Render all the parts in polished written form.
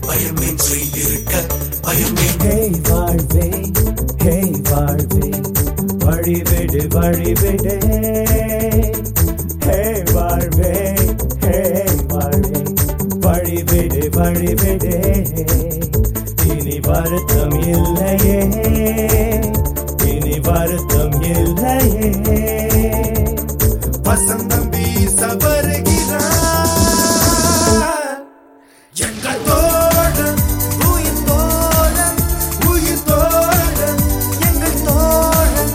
பயமின்றி இருக்க பயமே. ஹே வாழ்வே ஹே வாழ்வே வழிவிடு வழிவிடு. ஹே வாழ்வே ஹே வாழ்வே வழிவிடு வழிவிடு. இனி வருத்தம் இல்லையே இனி வருத்தம் இல்லையே. வசந்தம் வீச வருகிறார் எங்கள் தோழன் உயிர் தோழன் உயிர் தோழன் எங்கள் தோழன்.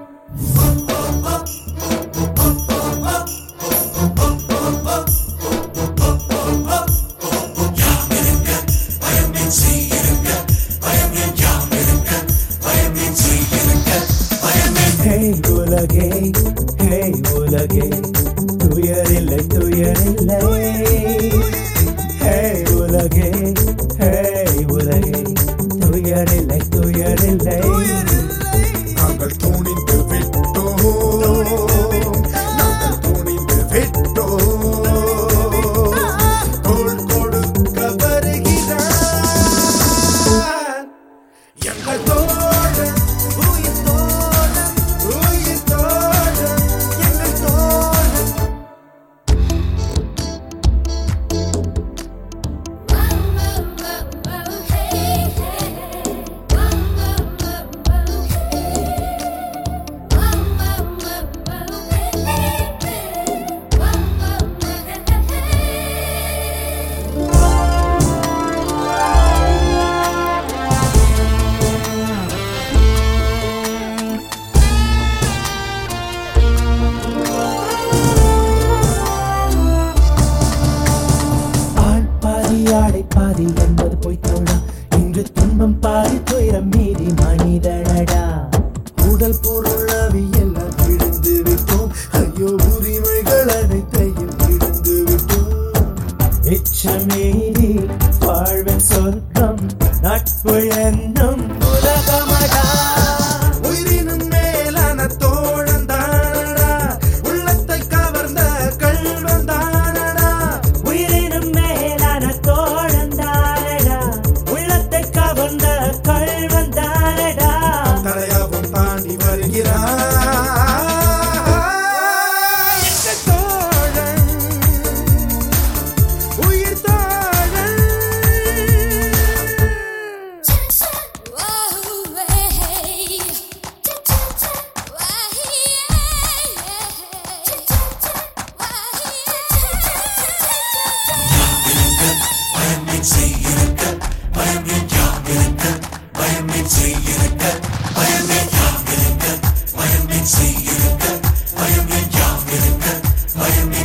யாம் இருக்க பயமின்றி இருக்க பயமே. யாம் இருக்க பயமின்றி இருக்க பயமே. ஹே உலகே ஹே உலகே துயரில்லை துயரில்லை. ஹே உலகே ஹே உலகே துயரில்லை துயரில்லை. நாங்கள் துணிந்து விட்டோம் நாங்கள் துணிந்து விட்டோம். தோள் கொடுக்க வருகிறார் எங்கள் தோழன் உயிர் தோழன் உயிர் தோழன் எங்கள் தோழன். ஆள் பாதி ஆடை பாதி என்பது பொய்த்தோடா. இன்று துன்பம் பாதி துயரம் மீதி மனிதனடா. உடல் பொருள் அவி எல்லாம் விழுந்து விட்டோம். ஐயோ உரிமைகள் அனைத்தையும் விழுந்து விட்டோம். மிச்சமீதி வாழ்வின் சொர்க்கம் நட்பு என்னும் உலகமடா. உயிரினும் மேலான தோழன் தானடா உள்ளத்தை கவர்ந்த கள்வன் தானடா. உயிரினும் மேலான தோழந்தானடா உள்ளத்தை கவர்ந்த கள்வந்தானடா. தடையாவும் தாண்டி வருகிறார் எங்கள் தோழன் உயிர் தோழன். பயமின்றி இருக்க பயமே. யாம் இருக்க பயமின்றி இருக்க பயமே. யாம் இருக்க பயமின்றி இருக்க பயமே. யாம் இருக்க பயமே.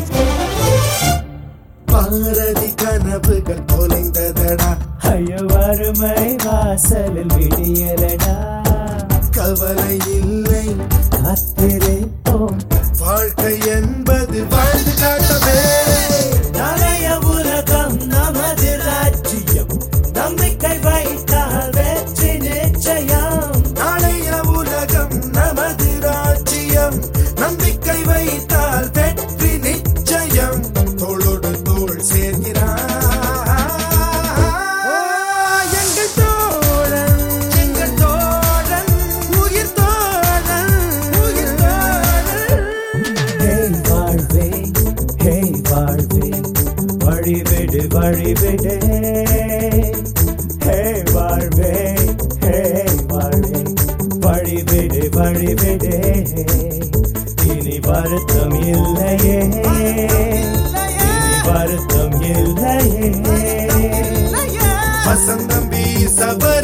பாரதி கனவுகள் தொலைந்ததடா. ஐயோ வறுமை வாசலில் விடியலடா. கவலை இல்லை காத்திருப்போம் வாழ்க்கை என்பது வாழ்ந்து காட்டவே. நாளைய உலகம் நமது ராஜ்யம். நம்பிக்கை வைத்தால் வெற்றி நிச்சயம். நாளைய உலகம் நமது ராஜ்யம். நம்பிக்கை வைத்தால் வெற்றி நிச்சயம். தோளோடு தோள் சேர்கிறார் எங்கள் தோழன் எங்கள் தோழன் உயிர் தோழன் உயிர் தோழன். ஹே வாழ்வே ஹே வாழ்வே வழிவிடு வழிவிடு. ஹே வாழ்வே ஹே வாழ்வே வழிவிடு வழிவிடு. இனி வருத்தம் இல்லையே இனி வருத்தம் இல்லையே. வசந்தம் வீச